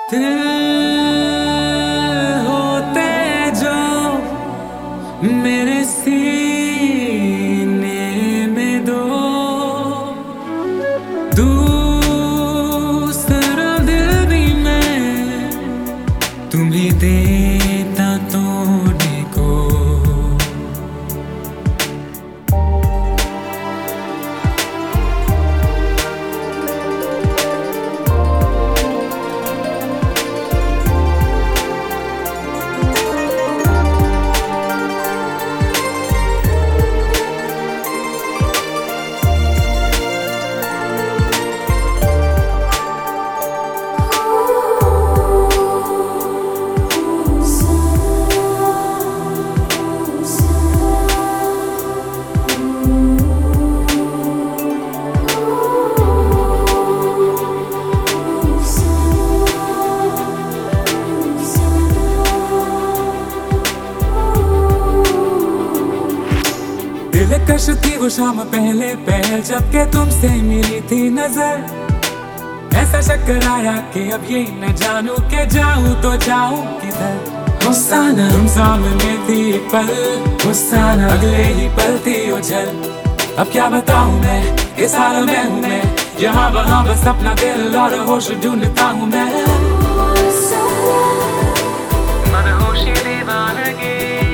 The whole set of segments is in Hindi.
दिल होते जो मेरे सीने में दो, दूसरा दिल भी मैं तुम्हें देता तोड़ने को। दिलकश थी वो शाम पहले पहल जब के तुमसे मिली थी नजर। ऐसा चक्कर आया कि अब ये न जानू के जाऊं तो जाऊं किधर। हुस्साना तुम सामने थी पल, हुस्साना अगले ही पल थी उछल। अब क्या बताऊं मैं, इस हाल में हूँ मैं, यहाँ वहाँ बस अपना दिल और होश ढूंढता हूँ मैं। मदहोशी दीवानगी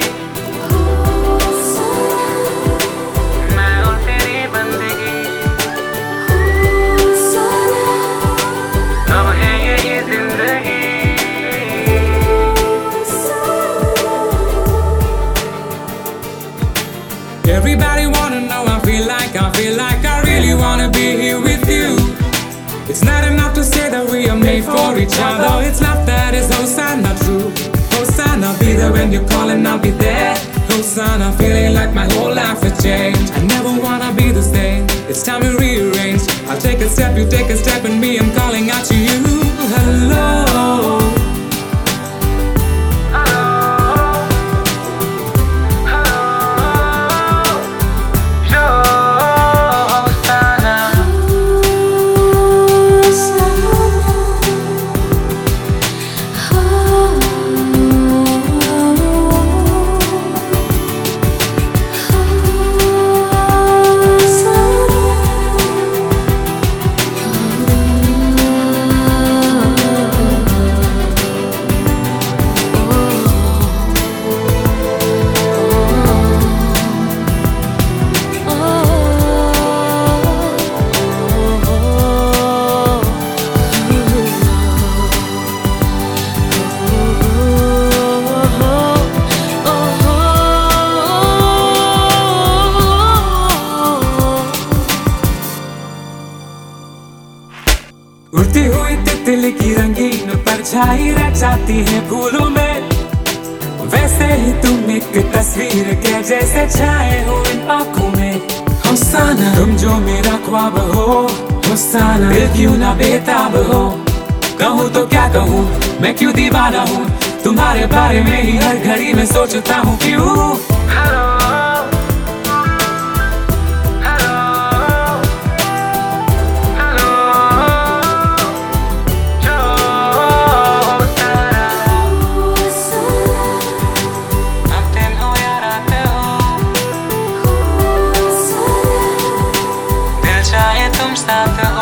Everybody wanna know, I feel like I really wanna be here with you. It's not enough to say that we are made for each other. It's love that is Hosanna true. Hosanna, be there when you call and I'll be there. Hosanna, feeling like my whole life has changed. I never wanna be the same. It's time to rearrange. I'll take a step, you take a step, and me, I'm calling out to you. Hello. उड़ती हुई तितली की रंगीन परछाई रह जाती है फूलों में। वैसे ही तुम एक तस्वीर के जैसे छाए हो इन आँखों में। हुस्साना तुम जो मेरा ख्वाब हो, हुस्साना दिल क्यों ना बेताब हो। कहूँ तो क्या कहूँ, मैं क्यों दीवाना हूँ, तुम्हारे बारे में ही हर घड़ी में सोचता हूँ क्यों। तुम साथ